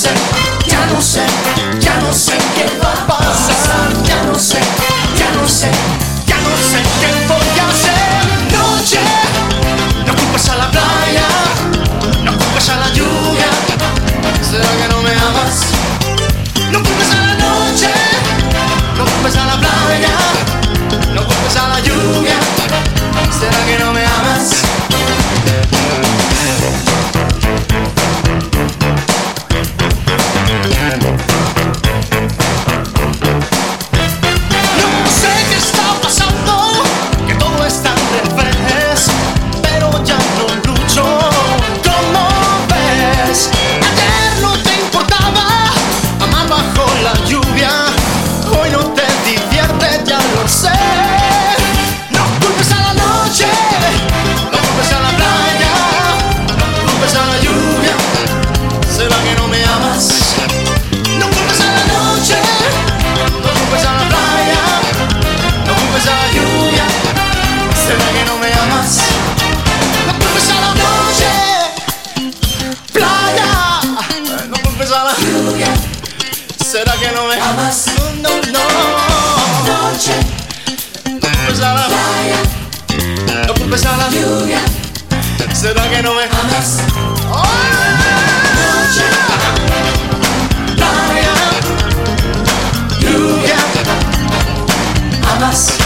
sé, ya no sé, ya no sé qué va a pasar. Ya no sé, ya no sé, ya no sé qué voy a hacer. Noche, no culpes a la playa, no culpes a la lluvia. ¿Será que no me amas? No culpes a la noche, no culpes a la playa, no culpes a la lluvia. ¿Será que no me amas? No sé qué está pasando, que todo está al revés, pero ya no lucho. ¿Cómo ves? Ayer no te importaba amar bajo la lluvia, hoy no te divierte, ya lo sé. No culpes a la noche, no culpes a la playa, no culpes a la lluvia. ¿Será que no me amas? No culpes a la noche, no culpes a la playa, no culpes a la lluvia. ¿Será que no me amas? No culpes a la noche, playa, no culpes a la lluvia. ¿Será que no me amas? No, no, no. Noche, no culpes a la playa, no culpes a la lluvia. ¿Será que no me amas? Noche, playa, lluvia. Amas.